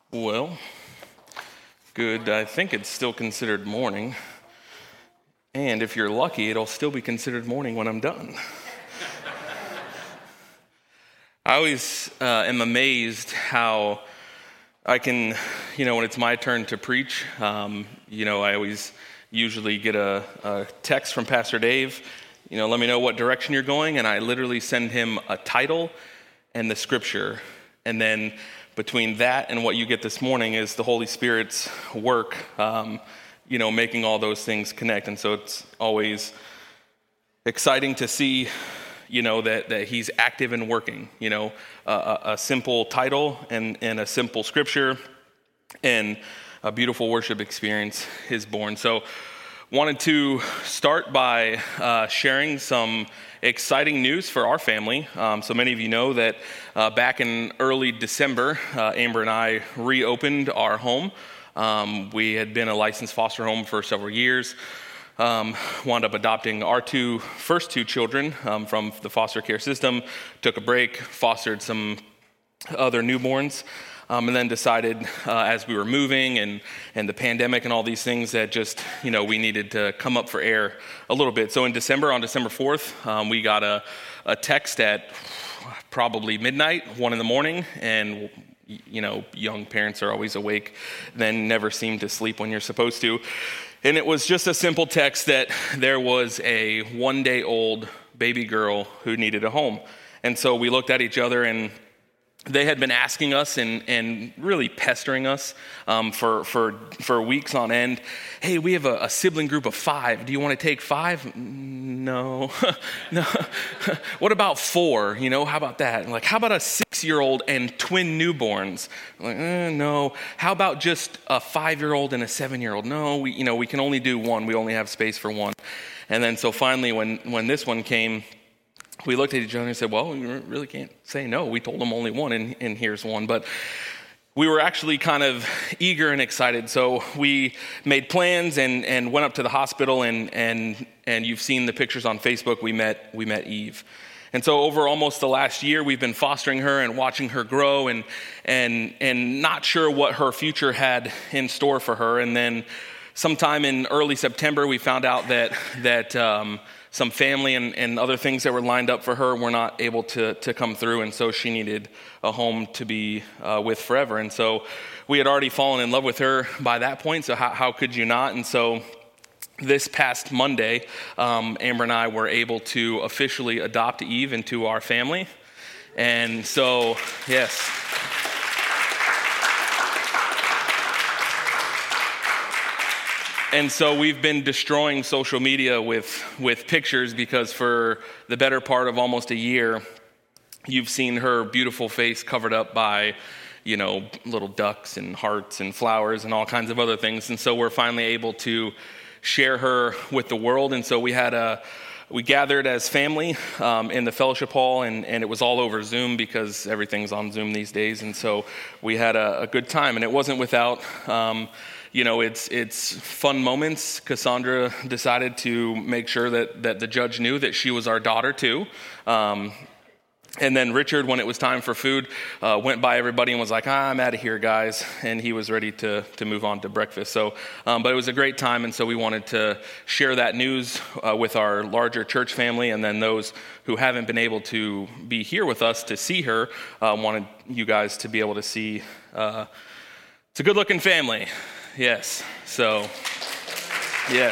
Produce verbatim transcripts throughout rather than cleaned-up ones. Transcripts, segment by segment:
Well, good. I think it's still considered morning. And if you're lucky, it'll still be considered morning when I'm done. I always uh, am amazed how I can, you know, when it's my turn to preach, um, you know, I always usually get a, a text from Pastor Dave, you know, let me know what direction you're going, and I literally send him a title and the scripture. And then between that and what you get this morning is the Holy Spirit's work, um, you know, making all those things connect. And so it's always exciting to see, you know, that, that he's active and working, you know, uh, a, a simple title and, and a simple scripture and a beautiful worship experience is born. So wanted to start by uh, sharing some exciting news for our family. Um, so many of you know that uh, back in early December, uh, Amber and I reopened our home. Um, we had been a licensed foster home for several years. Um, wound up adopting our two first two children um, from the foster care system, took a break, fostered some other newborns, um, and then decided uh, as we were moving and, and the pandemic and all these things that just, you know, we needed to come up for air a little bit. So in December, on December fourth, um, we got a, a text at probably midnight, one in the morning, and you know, young parents are always awake, then never seem to sleep when you're supposed to. And it was just a simple text that there was a one-day-old baby girl who needed a home. And so we looked at each other, and they had been asking us and, and really pestering us um, for, for, for weeks on end. Hey, we have a, a sibling group of five. Do you want to take five? No. no. What about four? You know, how about that? And like, how about a six-year-old and twin newborns? I'm like, eh, no. How about just a five-year-old and a seven-year-old? No, we, you know, we can only do one. We only have space for one. And then so finally, when, when this one came, we looked at each other and said, well, we really can't say no. We told them only one, and, and here's one. But we were actually kind of eager and excited. So we made plans and, and went up to the hospital, and and and you've seen the pictures on Facebook. We met we met Eve. And so over almost the last year, we've been fostering her and watching her grow and and and not sure what her future had in store for her. And then sometime in early September, we found out that that um, some family and, and other things that were lined up for her were not able to, to come through, and so she needed a home to be uh, with forever. And so we had already fallen in love with her by that point, so how, how could you not? And so this past Monday, um, Amber and I were able to officially adopt Eve into our family. And so, yes. And so we've been destroying social media with, with pictures because for the better part of almost a year, you've seen her beautiful face covered up by, you know, little ducks and hearts and flowers and all kinds of other things. And so we're finally able to share her with the world. And so we had a, we gathered as family um, in the fellowship hall, and, and it was all over Zoom because everything's on Zoom these days. And so we had a, a good time, and it wasn't without, um, You know, it's it's fun moments. Cassandra decided to make sure that, that the judge knew that she was our daughter too. Um, and then Richard, when it was time for food, uh, went by everybody and was like, ah, I'm out of here, guys. And he was ready to to move on to breakfast. So, um, but it was a great time. And so we wanted to share that news uh, with our larger church family. And then those who haven't been able to be here with us to see her, uh, wanted you guys to be able to see. Uh, it's a good looking family. Yes, so, yes.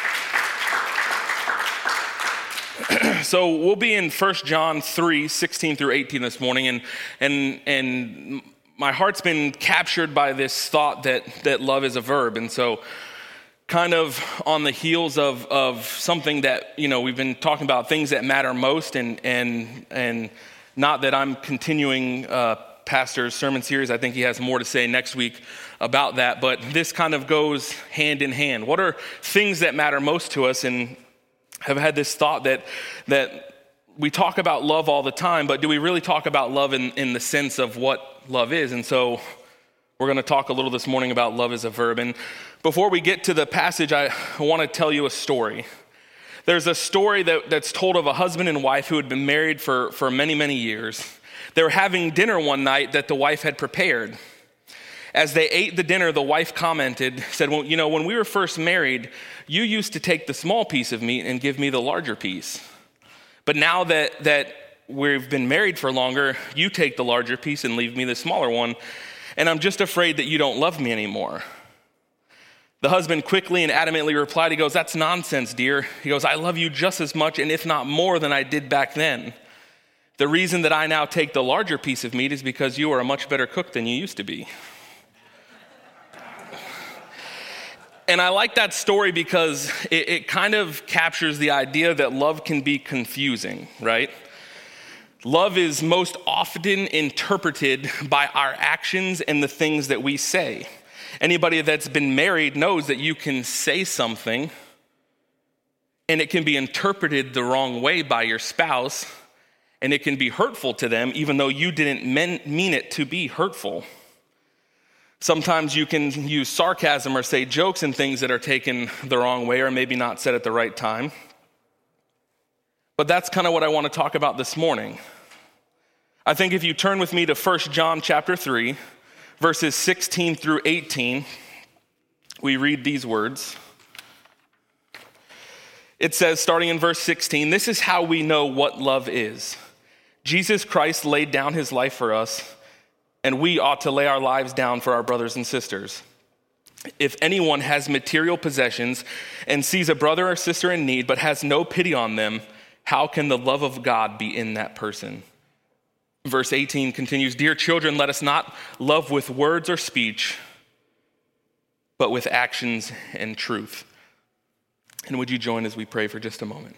So we'll be in First John three, sixteen through eighteen this morning, and and and my heart's been captured by this thought that that love is a verb, and so kind of on the heels of of something that, you know, we've been talking about things that matter most, and and and not that I'm continuing uh Pastor's sermon series. I think he has more to say next week about that, but this kind of goes hand in hand. What are things that matter most to us? And have had this thought that that we talk about love all the time, but do we really talk about love in, in the sense of what love is? And so we're going to talk a little this morning about love as a verb. And before we get to the passage, I, I want to tell you a story. There's a story that, that's told of a husband and wife who had been married for, for many, many years. They were having dinner one night that the wife had prepared. As they ate the dinner, the wife commented, said, well, you know, when we were first married, you used to take the small piece of meat and give me the larger piece. But now that, that we've been married for longer, you take the larger piece and leave me the smaller one. And I'm just afraid that you don't love me anymore. The husband quickly and adamantly replied, he goes, that's nonsense, dear. He goes, I love you just as much and if not more than I did back then. The reason that I now take the larger piece of meat is because you are a much better cook than you used to be. And I like that story because it, it kind of captures the idea that love can be confusing, right? Love is most often interpreted by our actions and the things that we say. Anybody that's been married knows that you can say something and it can be interpreted the wrong way by your spouse, and it can be hurtful to them even though you didn't mean it to be hurtful. Sometimes you can use sarcasm or say jokes and things that are taken the wrong way or maybe not said at the right time. But that's kind of what I want to talk about this morning. I think if you turn with me to First John chapter three, verses sixteen through eighteen, we read these words. It says, starting in verse sixteen, this is how we know what love is. Jesus Christ laid down his life for us, and we ought to lay our lives down for our brothers and sisters. If anyone has material possessions and sees a brother or sister in need but has no pity on them, how can the love of God be in that person? Verse eighteen continues, dear children, let us not love with words or speech, but with actions and truth. And would you join as we pray for just a moment?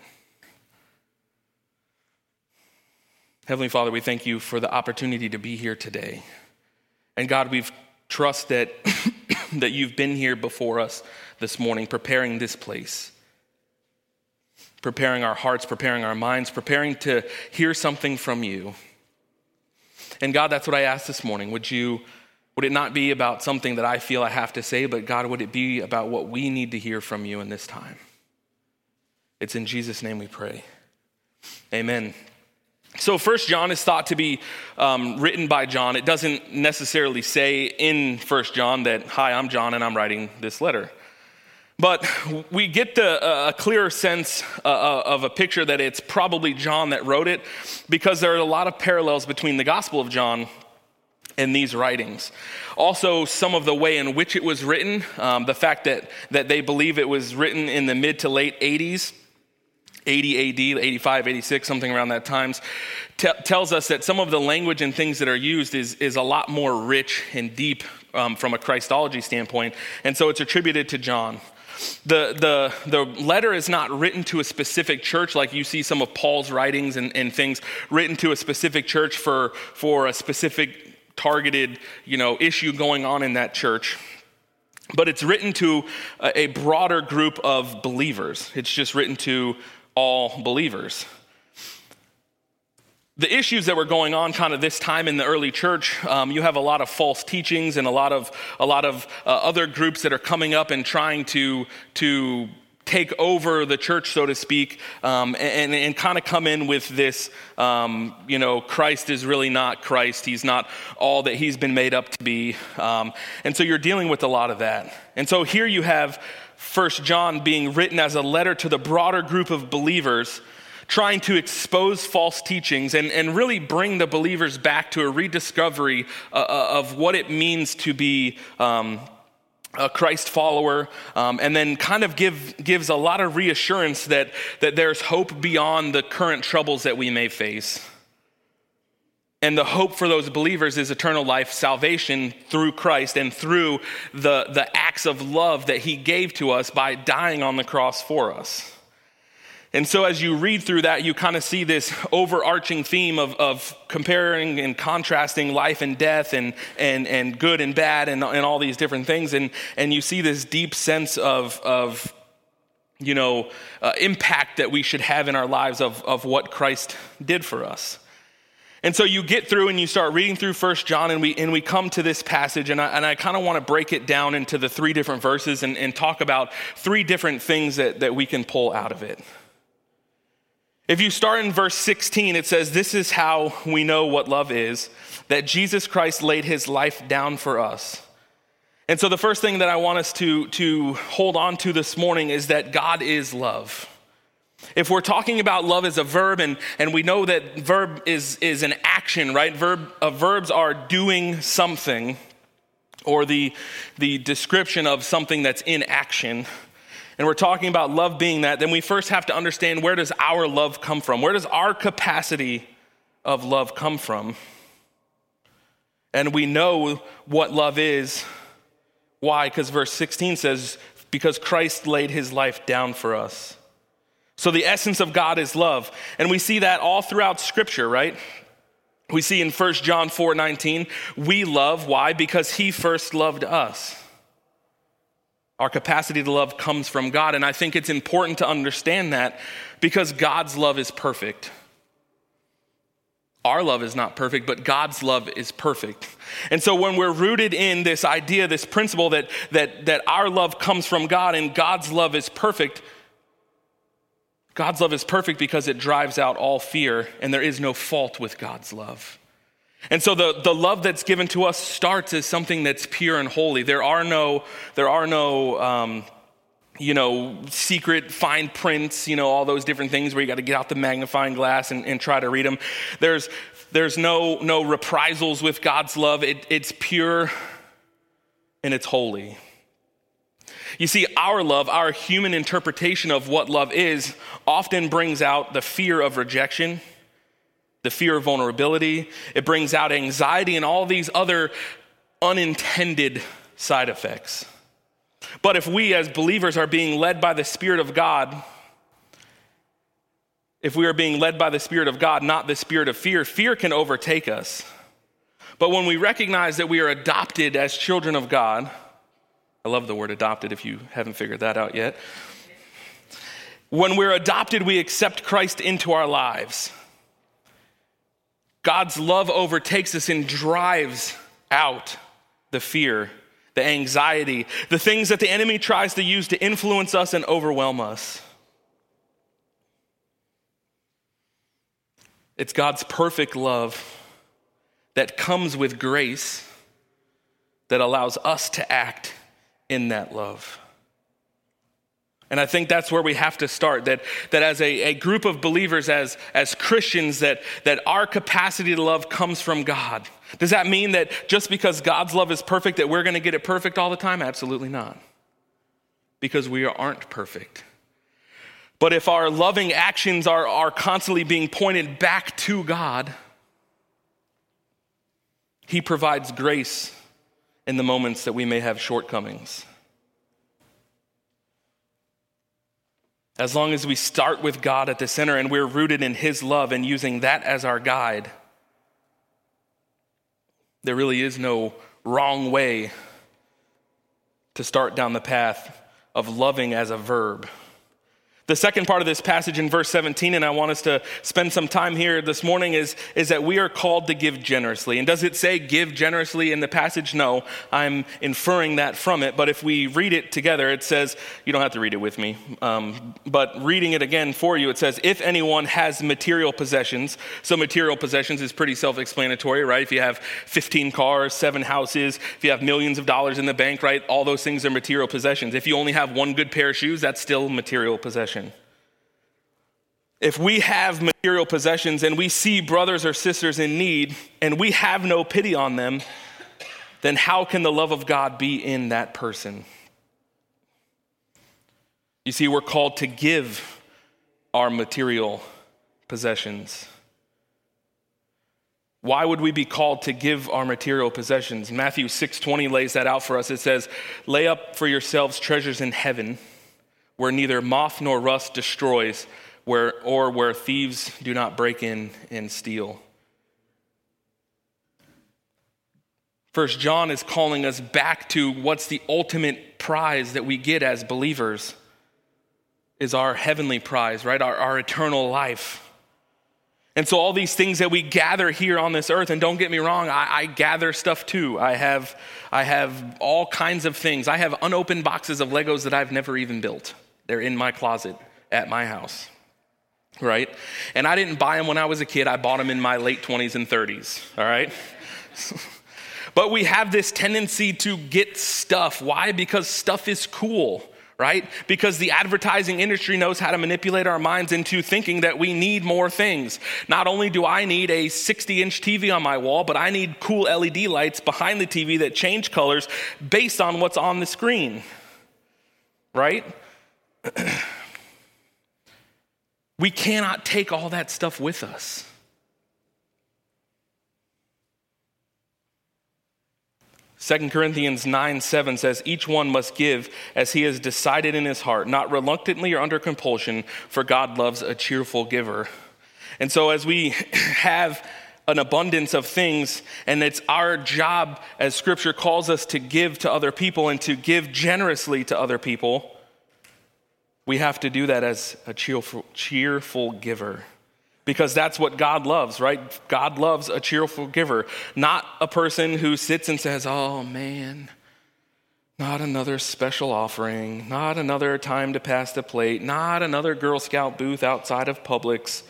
Heavenly Father, we thank you for the opportunity to be here today. And God, we trust that, that you've been here before us this morning, preparing this place, preparing our hearts, preparing our minds, preparing to hear something from you. And God, that's what I ask this morning. Would you, would it not be about something that I feel I have to say, but God, would it be about what we need to hear from you in this time? It's in Jesus' name we pray. Amen. So First John is thought to be um, written by John. It doesn't necessarily say in First John that, hi, I'm John and I'm writing this letter. But we get the, uh, a clearer sense uh, of a picture that it's probably John that wrote it, because there are a lot of parallels between the Gospel of John and these writings. Also, some of the way in which it was written, um, the fact that, that they believe it was written in the mid to late eighties, eighty A D, eighty-five, eighty-six, something around that times, t- tells us that some of the language and things that are used is, is a lot more rich and deep um, from a Christology standpoint. And so it's attributed to John. The, the, the letter is not written to a specific church like you see some of Paul's writings and, and things written to a specific church for, for a specific targeted, you know, issue going on in that church. But it's written to a, a broader group of believers. It's just written to all believers. The issues that were going on kind of this time in the early church, um, you have a lot of false teachings and a lot of a lot of uh, other groups that are coming up and trying to to take over the church, so to speak, um, and, and kind of come in with this, um, you know, Christ is really not Christ. He's not all that he's been made up to be. Um, and so you're dealing with a lot of that. And so here you have First John being written as a letter to the broader group of believers, trying to expose false teachings and, and really bring the believers back to a rediscovery uh, of what it means to be um, a Christ follower, um, and then kind of give gives a lot of reassurance that, that there's hope beyond the current troubles that we may face. And the hope for those believers is eternal life, salvation through Christ and through the, the acts of love that he gave to us by dying on the cross for us. And so as you read through that, you kind of see this overarching theme of, of comparing and contrasting life and death and and and good and bad and, and all these different things. And, and you see this deep sense of, of you know, uh, impact that we should have in our lives of, of what Christ did for us. And so you get through and you start reading through First John, and we and we come to this passage, and I, and I kind of want to break it down into the three different verses and, and talk about three different things that, that we can pull out of it. If you start in verse sixteen, it says, this is how we know what love is, that Jesus Christ laid his life down for us, And so the first thing that I want us to, to hold on to this morning is that God is love. If we're talking about love as a verb, and, and we know that verb is, is an action, right? Verb, uh, verbs are doing something, or the, the description of something that's in action. And we're talking about love being that, then we first have to understand, where does our love come from? Where does our capacity of love come from? And we know what love is. Why? Because verse sixteen says, because Christ laid his life down for us. So the essence of God is love. And we see that all throughout Scripture, right? We see in First John four nineteen, we love. Why? Because he first loved us. Our capacity to love comes from God. And I think it's important to understand that, because God's love is perfect. Our love is not perfect, but God's love is perfect. And so when we're rooted in this idea, this principle that, that, that our love comes from God and God's love is perfect, God's love is perfect because it drives out all fear, and there is no fault with God's love. And so the, the love that's given to us starts as something that's pure and holy. There are no, there are no, um, you know, secret fine prints, you know, all those different things where you got to get out the magnifying glass and, and try to read them. There's, there's no, no reprisals with God's love. It, it's pure and it's holy. You see, our love, our human interpretation of what love is, often brings out the fear of rejection, the fear of vulnerability. It brings out anxiety and all these other unintended side effects. But if we as believers are being led by the Spirit of God, if we are being led by the Spirit of God, not the spirit of fear, fear can overtake us. But when we recognize that we are adopted as children of God, I love the word adopted if you haven't figured that out yet. When we're adopted, we accept Christ into our lives. God's love overtakes us and drives out the fear, the anxiety, the things that the enemy tries to use to influence us and overwhelm us. It's God's perfect love that comes with grace that allows us to act in that love. And I think that's where we have to start, that, that as a, a group of believers, as, as Christians, that, that our capacity to love comes from God. Does that mean that just because God's love is perfect, that we're going to get it perfect all the time? Absolutely not. Because we aren't perfect. But if our loving actions are, are constantly being pointed back to God, he provides grace in the moments that we may have shortcomings. As long as we start with God at the center and we're rooted in his love and using that as our guide, there really is no wrong way to start down the path of loving as a verb. The second part of this passage in verse seventeen, and I want us to spend some time here this morning, is, is that we are called to give generously. And does it say give generously in the passage? No, I'm inferring that from it. But if we read it together, it says, you don't have to read it with me, um, but reading it again for you, it says, if anyone has material possessions. So material possessions is pretty self-explanatory, right? If you have fifteen cars, seven houses, if you have millions of dollars in the bank, right? All those things are material possessions. If you only have one good pair of shoes, that's still material possession. If we have material possessions and we see brothers or sisters in need and we have no pity on them, then how can the love of God be in that person? You see, we're called to give our material possessions. Why would we be called to give our material possessions? Matthew six twenty lays that out for us. It says, lay up for yourselves treasures in heaven, where neither moth nor rust destroys, where or where thieves do not break in and steal. First John is calling us back to what's the ultimate prize that we get as believers, is our heavenly prize, right? Our, our eternal life. And so all these things that we gather here on this earth, and don't get me wrong, I, I gather stuff too. I have, I have all kinds of things. I have unopened boxes of Legos that I've never even built. They're in my closet at my house. Right? And I didn't buy them when I was a kid. I bought them in my late twenties and thirties, all right? But we have this tendency to get stuff. Why? Because stuff is cool, right? Because the advertising industry knows how to manipulate our minds into thinking that we need more things. Not only do I need a sixty inch T V on my wall, but I need cool L E D lights behind the T V that change colors based on what's on the screen, right? We cannot take all that stuff with us. Second Corinthians nine seven says, each one must give as he has decided in his heart, not reluctantly or under compulsion, for God loves a cheerful giver. And so as we have an abundance of things, and it's our job, as Scripture calls us, to give to other people and to give generously to other people, we have to do that as a cheerful, cheerful giver. Because that's what God loves, right? God loves a cheerful giver, not a person who sits and says, oh man, not another special offering, not another time to pass the plate, not another Girl Scout booth outside of Publix.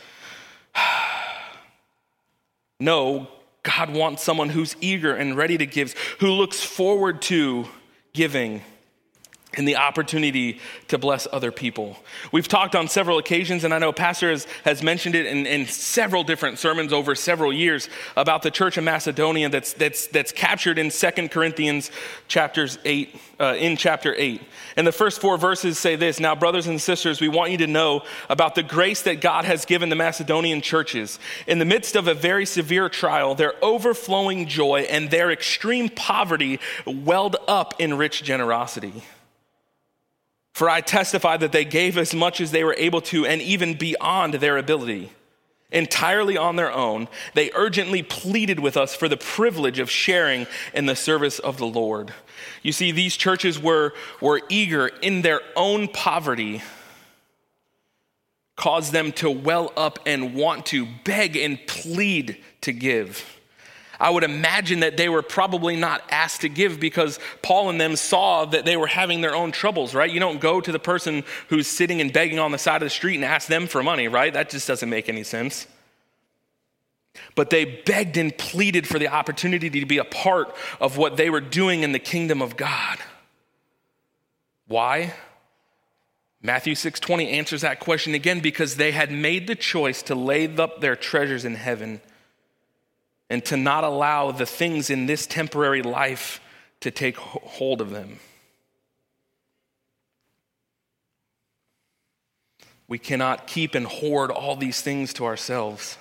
No, God wants someone who's eager and ready to give, who looks forward to giving and the opportunity to bless other people. We've talked on several occasions, and I know Pastor has, has mentioned it in, in several different sermons over several years about the church of Macedonia that's that's that's captured in Second Corinthians chapters eight, uh, in chapter eight. And the first four verses say this: now, brothers and sisters, we want you to know about the grace that God has given the Macedonian churches. In the midst of a very severe trial, their overflowing joy and their extreme poverty welled up in rich generosity. For I testify that they gave as much as they were able to, and even beyond their ability. Entirely on their own, they urgently pleaded with us for the privilege of sharing in the service of the Lord. You see, these churches were, were eager in their own poverty, caused them to well up and want to beg and plead to give. I would imagine that they were probably not asked to give because Paul and them saw that they were having their own troubles, right? You don't go to the person who's sitting and begging on the side of the street and ask them for money, right? That just doesn't make any sense. But they begged and pleaded for the opportunity to be a part of what they were doing in the kingdom of God. Why? Matthew six twenty answers that question again, because they had made the choice to lay up their treasures in heaven and to not allow the things in this temporary life to take hold of them. We cannot keep and hoard all these things to ourselves.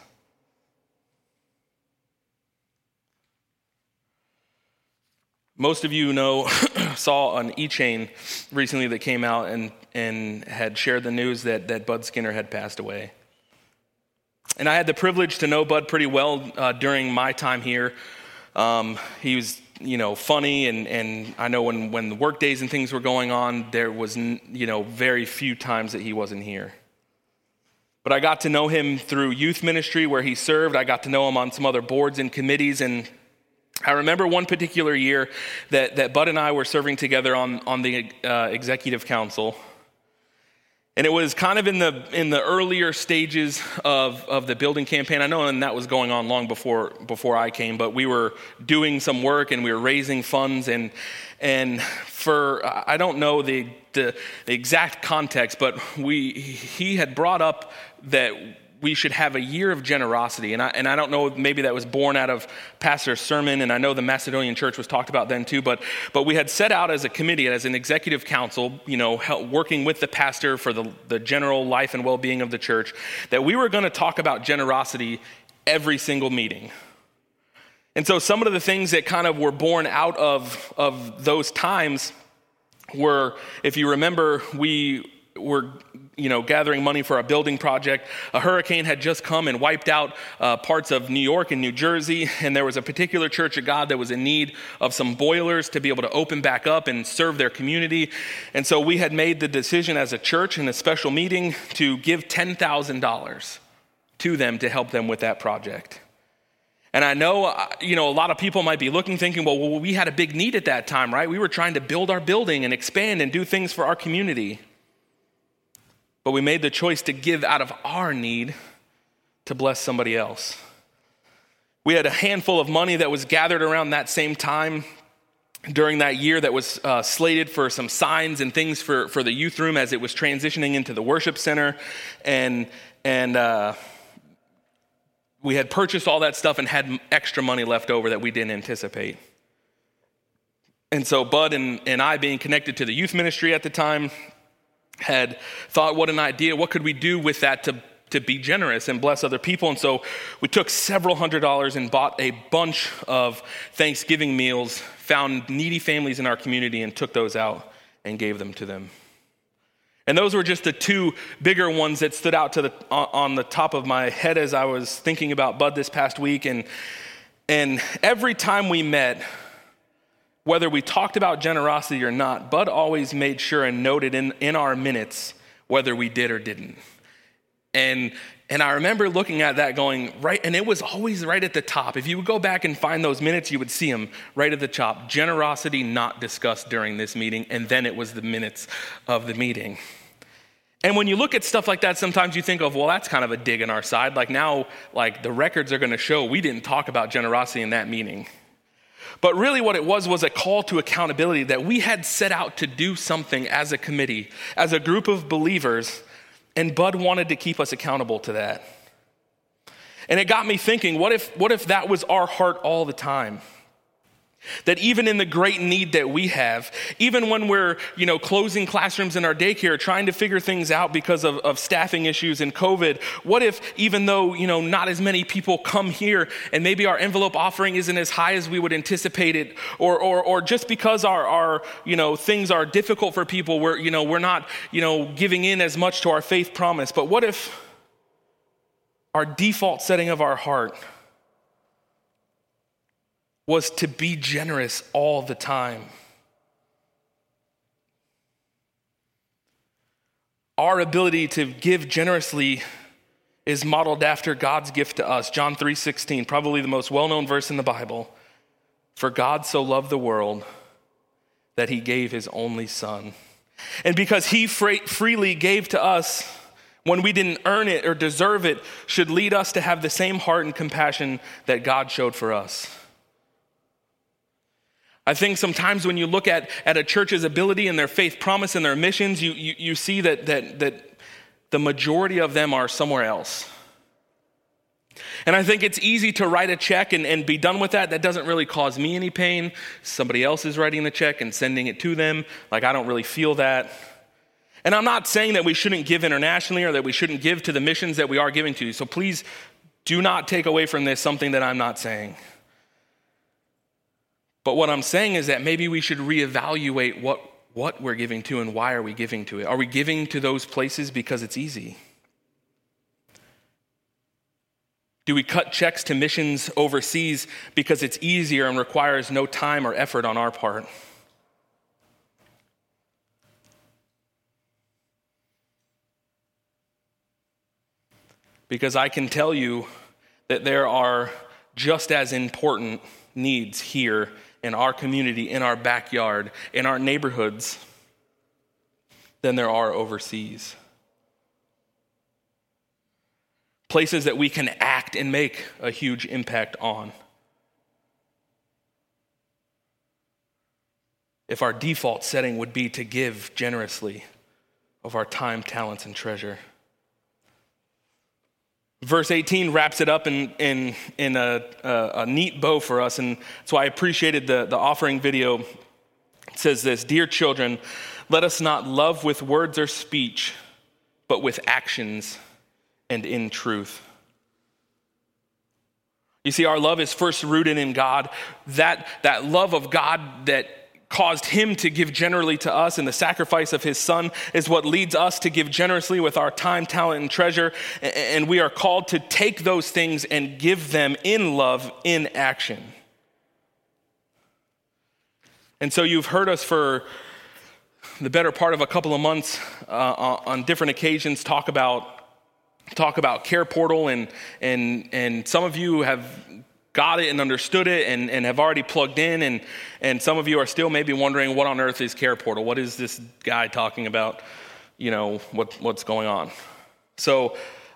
Most of you know, saw an e-chain recently that came out and, and had shared the news that, that Bud Skinner had passed away. And I had the privilege to know Bud pretty well uh, during my time here. Um, he was, you know, funny, and, and I know when, when the work days and things were going on, there was, you know, very few times that he wasn't here. But I got to know him through youth ministry where he served. I got to know him on some other boards and committees, and I remember one particular year that, that Bud and I were serving together on, on the uh, executive council. And it was kind of in the in the earlier stages of, of the building campaign. I know and that was going on long before before I came, but we were doing some work and we were raising funds. And and for, I don't know the, the, the exact context, but we he had brought up that we should have a year of generosity. And I, and I don't know, maybe that was born out of Pastor's sermon, and I know the Macedonian church was talked about then too, but but we had set out as a committee, as an executive council, you know, help, working with the pastor for the, the general life and well-being of the church, that we were going to talk about generosity every single meeting. And so some of the things that kind of were born out of, of those times were, if you remember, we were you know, gathering money for a building project. A hurricane had just come and wiped out uh, parts of New York and New Jersey, and there was a particular church of God that was in need of some boilers to be able to open back up and serve their community. And so we had made the decision as a church in a special meeting to give ten thousand dollars to them to help them with that project. And I know, you know, a lot of people might be looking, thinking, well, well, we had a big need at that time, right? We were trying to build our building and expand and do things for our community. But we made the choice to give out of our need to bless somebody else. We had a handful of money that was gathered around that same time during that year that was uh, slated for some signs and things for, for the youth room as it was transitioning into the worship center. And, and uh, we had purchased all that stuff and had extra money left over that we didn't anticipate. And so Bud and, and I, being connected to the youth ministry at the time, had thought, what an idea. What could we do with that to, to be generous and bless other people? And so we took several hundred dollars and bought a bunch of Thanksgiving meals, found needy families in our community and took those out and gave them to them. And those were just the two bigger ones that stood out to the on the top of my head as I was thinking about Bud this past week. And, and every time we met, whether we talked about generosity or not, Bud always made sure and noted in, in our minutes whether we did or didn't. And and I remember looking at that going, right, and it was always right at the top. If you would go back and find those minutes, you would see them right at the top. Generosity not discussed during this meeting, and then it was the minutes of the meeting. And when you look at stuff like that, sometimes you think of, well, that's kind of a dig on our side. Like now, like the records are going to show we didn't talk about generosity in that meeting. But really what it was was a call to accountability that we had set out to do something as a committee, as a group of believers, and Bud wanted to keep us accountable to that. And it got me thinking, what if, what if that was our heart all the time? That even in the great need that we have, even when we're, you know, closing classrooms in our daycare, trying to figure things out because of, of staffing issues and COVID, what if even though, you know, not as many people come here and maybe our envelope offering isn't as high as we would anticipate it, or or or just because our, our you know, things are difficult for people, we're, you know, we're not, you know, giving in as much to our faith promise. But what if our default setting of our heart was to be generous all the time? Our ability to give generously is modeled after God's gift to us. John three sixteen, probably the most well-known verse in the Bible. For God so loved the world that he gave his only son. And because he freely gave to us when we didn't earn it or deserve it, should lead us to have the same heart and compassion that God showed for us. I think sometimes when you look at, at a church's ability and their faith promise and their missions, you, you, you see that, that, that the majority of them are somewhere else. And I think it's easy to write a check and, and be done with that. That doesn't really cause me any pain. Somebody else is writing the check and sending it to them. Like, I don't really feel that. And I'm not saying that we shouldn't give internationally or that we shouldn't give to the missions that we are giving to. So please do not take away from this something that I'm not saying. But what I'm saying is that maybe we should reevaluate what, what we're giving to and why are we giving to it. Are we giving to those places because it's easy? Do we cut checks to missions overseas because it's easier and requires no time or effort on our part? Because I can tell you that there are just as important needs here in our community, in our backyard, in our neighborhoods, than there are overseas. Places that we can act and make a huge impact on. If our default setting would be to give generously of our time, talents, and treasure. Verse eighteen wraps it up in, in, in a, a, a neat bow for us, and that's why I appreciated the, the offering video. It says this: "Dear children, let us not love with words or speech, but with actions and in truth." You see, our love is first rooted in God. That, that love of God that caused him to give generally to us in the sacrifice of his son is what leads us to give generously with our time, talent, and treasure. And we are called to take those things and give them in love, in action. And so you've heard us for the better part of a couple of months uh, on different occasions talk about talk about Care Portal, and and and some of you have got it and understood it and, and have already plugged in, and, and some of you are still maybe wondering, what on earth is Care Portal? What is this guy talking about? You know, what what's going on? So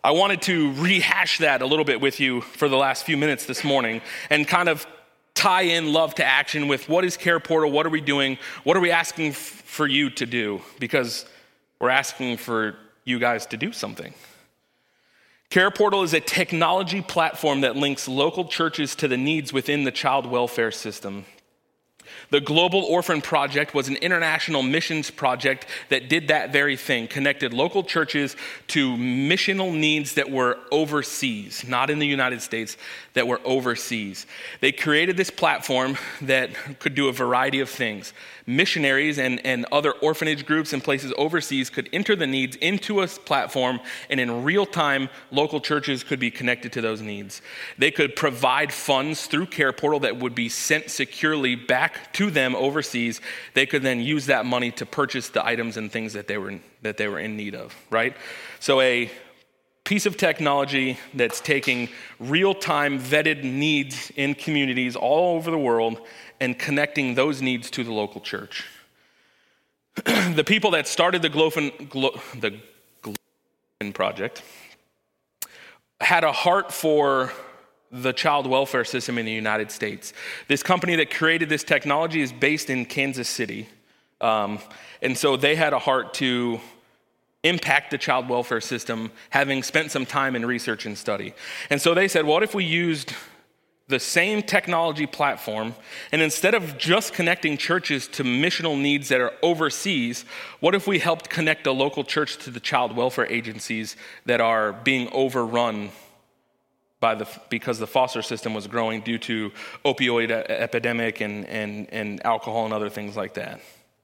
I wanted to rehash that a little bit with you for the last few minutes this morning and kind of tie in love to action with what is Care Portal, what are we doing, what are we asking f- for you to do, because we're asking for you guys to do something. Care Portal is a technology platform that links local churches to the needs within the child welfare system. The Global Orphan Project was an international missions project that did that very thing, connected local churches to missional needs that were overseas, not in the United States, that were overseas. They created this platform that could do a variety of things. Missionaries and, and other orphanage groups in places overseas could enter the needs into a platform, and in real time, local churches could be connected to those needs. They could provide funds through Care Portal that would be sent securely back to them overseas. They could then use that money to purchase the items and things that they were that they were in need of, right? So a piece of technology that's taking real-time vetted needs in communities all over the world and connecting those needs to the local church. The people that started the Glofen, Glo, the Glofen Project had a heart for the child welfare system in the United States. This company that created this technology is based in Kansas City. Um, and so they had a heart to impact the child welfare system, having spent some time in research and study. And so they said, what if we used the same technology platform, and instead of just connecting churches to missional needs that are overseas, what if we helped connect a local church to the child welfare agencies that are being overrun by the because the foster system was growing due to opioid epidemic and, and, and alcohol and other things like that.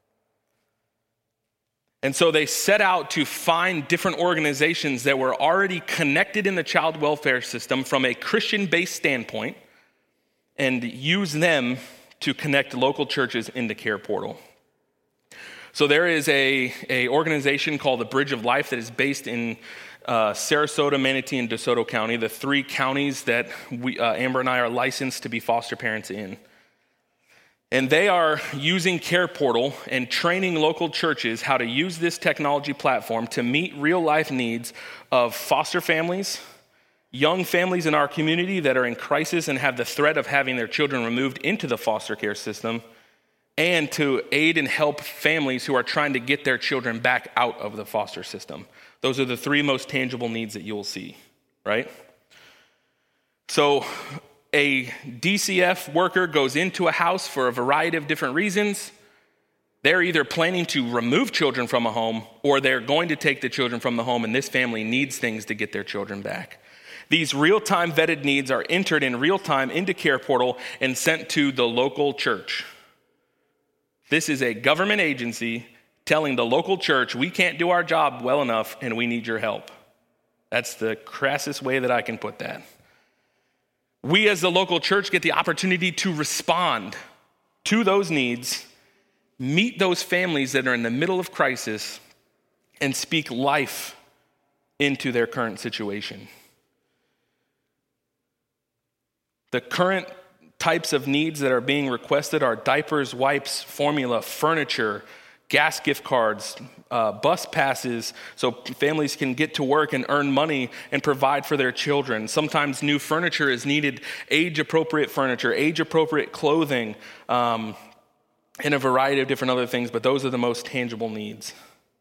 And so they set out to find different organizations that were already connected in the child welfare system from a Christian-based standpoint and use them to connect local churches into Care Portal. So there is a, a organization called the Bridge of Life that is based in uh, Sarasota, Manatee, and DeSoto County, the three counties that we, uh, Amber and I are licensed to be foster parents in. And they are using Care Portal and training local churches how to use this technology platform to meet real-life needs of foster families, young families in our community that are in crisis and have the threat of having their children removed into the foster care system, and to aid and help families who are trying to get their children back out of the foster system. Those are the three most tangible needs that you'll see, right? So a D C F worker goes into a house for a variety of different reasons. They're either planning to remove children from a home, or they're going to take the children from the home, and this family needs things to get their children back. These real-time vetted needs are entered in real time into Care Portal and sent to the local church. This is a government agency telling the local church, we can't do our job well enough and we need your help. That's the crassest way that I can put that. We as the local church get the opportunity to respond to those needs, meet those families that are in the middle of crisis, and speak life into their current situation. The current types of needs that are being requested are diapers, wipes, formula, furniture, gas gift cards, uh, bus passes, so families can get to work and earn money and provide for their children. Sometimes new furniture is needed, age-appropriate furniture, age-appropriate clothing, um, and a variety of different other things, but those are the most tangible needs.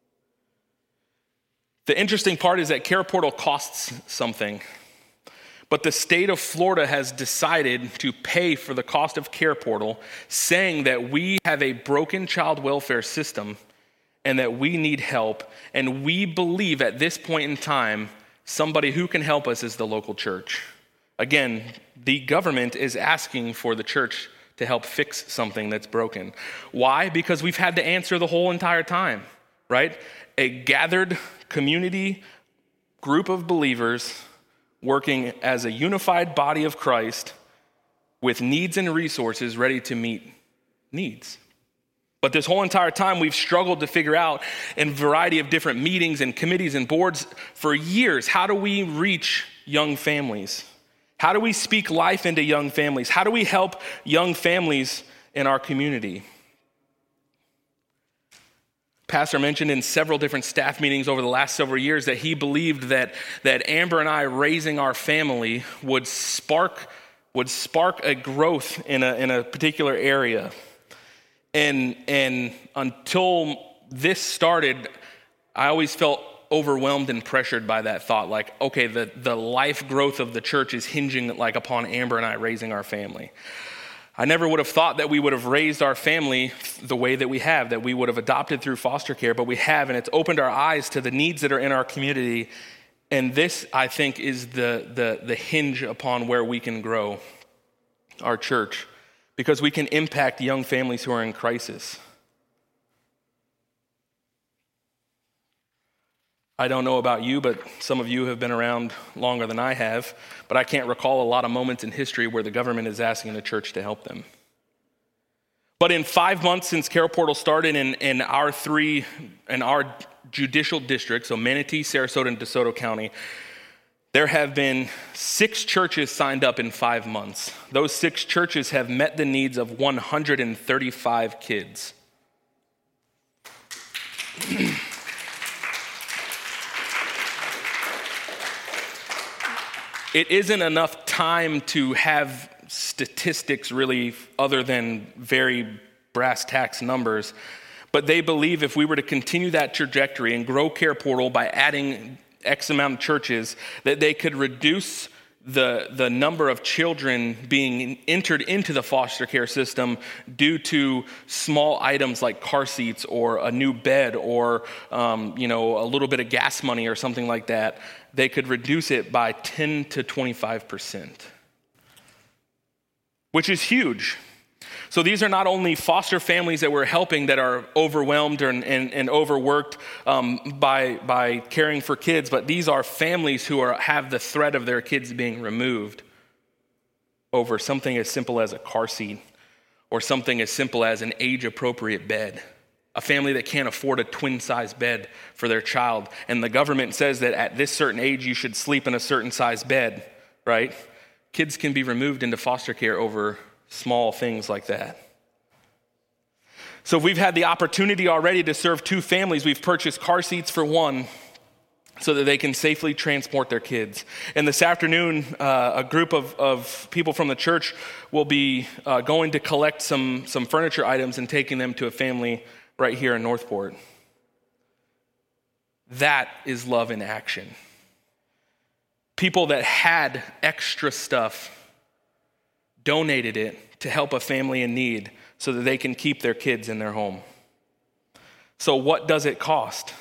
The interesting part is that Care Portal costs something. But the state of Florida has decided to pay for the cost of Care Portal, saying that we have a broken child welfare system and that we need help. And we believe at this point in time, somebody who can help us is the local church. Again, the government is asking for the church to help fix something that's broken. Why? Because we've had to answer the whole entire time, right? A gathered community group of believers working as a unified body of Christ with needs and resources ready to meet needs. But this whole entire time we've struggled to figure out in a variety of different meetings and committees and boards for years, how do we reach young families? How do we speak life into young families? How do we help young families in our community? Pastor mentioned in several different staff meetings over the last several years that he believed that, that Amber and I raising our family would spark, would spark a growth in a, in a particular area. And, and until this started, I always felt overwhelmed and pressured by that thought. Like, okay, the, the life growth of the church is hinging like upon Amber and I raising our family. I never would have thought that we would have raised our family the way that we have, that we would have adopted through foster care, but we have, and it's opened our eyes to the needs that are in our community. And this, I think, is the, the, the hinge upon where we can grow our church, because we can impact young families who are in crisis. I don't know about you, but some of you have been around longer than I have, but I can't recall a lot of moments in history where the government is asking the church to help them. But in five months since Care Portal started in, in our three, in our judicial districts, so Manatee, Sarasota, and DeSoto County, there have been six churches signed up in five months. Those six churches have met the needs of one hundred thirty-five kids. It isn't enough time to have statistics really other than very brass tacks numbers, but they believe if we were to continue that trajectory and grow Care Portal by adding X amount of churches, that they could reduce the, the number of children being entered into the foster care system due to small items like car seats or a new bed or um, you know, a little bit of gas money or something like that. They could reduce it by ten to twenty-five percent, which is huge. So these are not only foster families that we're helping that are overwhelmed and, and, and overworked um, by, by caring for kids, but these are families who are, have the threat of their kids being removed over something as simple as a car seat or something as simple as an age-appropriate bed. A family that can't afford a twin-size bed for their child, and the government says that at this certain age you should sleep in a certain size bed, right? Kids can be removed into foster care over small things like that. So if we've had the opportunity already to serve two families, we've purchased car seats for one so that they can safely transport their kids. And this afternoon, uh, a group of, of people from the church will be uh, going to collect some, some furniture items and taking them to a family right here in Northport. That is love in action. People that had extra stuff donated it to help a family in need so that they can keep their kids in their home. So what does it cost?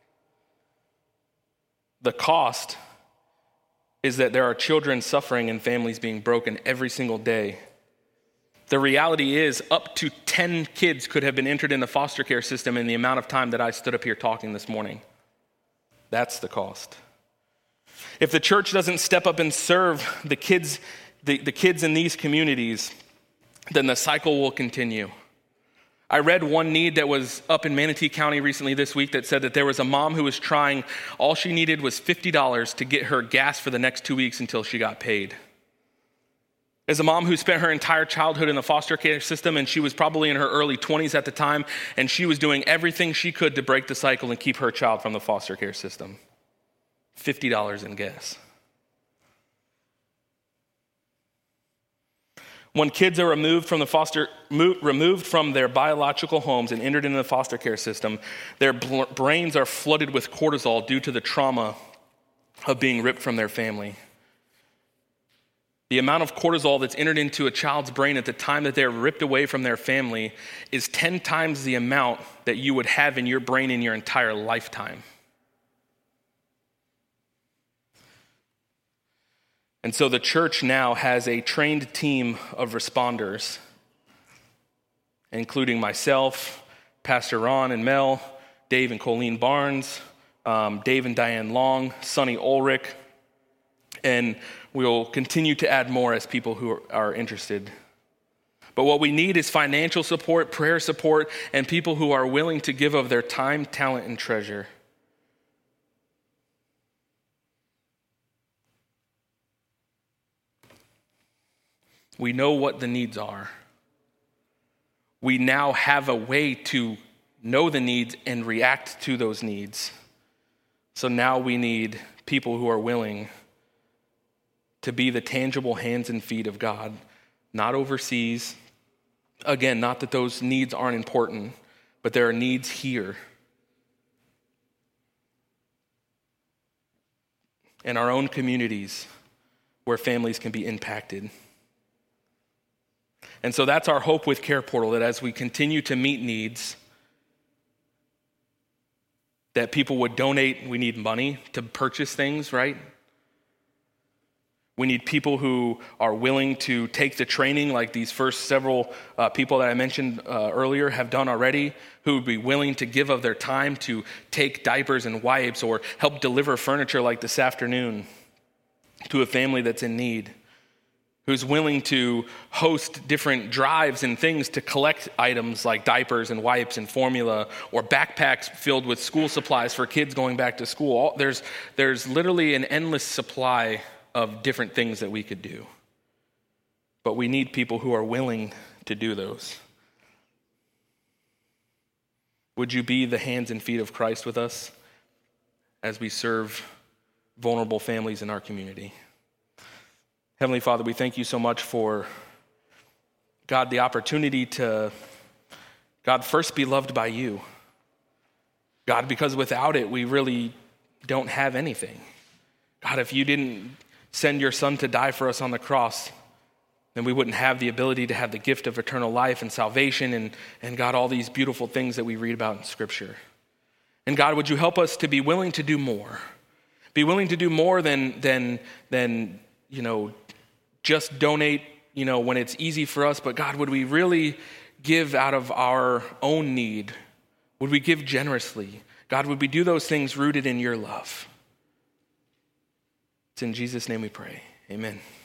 The cost is that there are children suffering and families being broken every single day. The reality is up to ten kids could have been entered in the foster care system in the amount of time that I stood up here talking this morning. That's the cost. If the church doesn't step up and serve the kids, the, the kids in these communities, then the cycle will continue. I read one need that was up in Manatee County recently this week that said that there was a mom who was trying, all she needed was fifty dollars to get her gas for the next two weeks until she got paid. As a mom who spent her entire childhood in the foster care system, and she was probably in her early twenties at the time, and she was doing everything she could to break the cycle and keep her child from the foster care system. fifty dollars in gas. When kids are removed from the foster, mo- removed from their biological homes and entered into the foster care system, their bl- brains are flooded with cortisol due to the trauma of being ripped from their family. The amount of cortisol that's entered into a child's brain at the time that they're ripped away from their family is ten times the amount that you would have in your brain in your entire lifetime. And so the church now has a trained team of responders, including myself, Pastor Ron and Mel, Dave and Colleen Barnes, um, Dave and Diane Long, Sonny Ulrich, and we'll continue to add more as people who are, are interested. But what we need is financial support, prayer support, and people who are willing to give of their time, talent, and treasure. We know what the needs are. We now have a way to know the needs, and react to those needs. So now we need people who are willing to be the tangible hands and feet of God, not overseas. Again, not that those needs aren't important, but there are needs here. In our own communities where families can be impacted. And so that's our hope with Care Portal, that as we continue to meet needs, that people would donate. We need money to purchase things, right? We need people who are willing to take the training like these first several uh, people that I mentioned uh, earlier have done already, who would be willing to give of their time to take diapers and wipes or help deliver furniture like this afternoon to a family that's in need, who's willing to host different drives and things to collect items like diapers and wipes and formula or backpacks filled with school supplies for kids going back to school. All, there's, there's literally an endless supply of different things that we could do. But we need people who are willing to do those. Would you be the hands and feet of Christ with us as we serve vulnerable families in our community? Heavenly Father, we thank you so much for, God, the opportunity to, God, first be loved by you. God, because without it, we really don't have anything. God, if you didn't send your son to die for us on the cross, then we wouldn't have the ability to have the gift of eternal life and salvation and, and God, all these beautiful things that we read about in Scripture. And God, would you help us to be willing to do more? Be willing to do more than, than, than you know, just donate, you know, when it's easy for us. But God, would we really give out of our own need? Would we give generously? God, would we do those things rooted in your love? It's in Jesus' name we pray. Amen.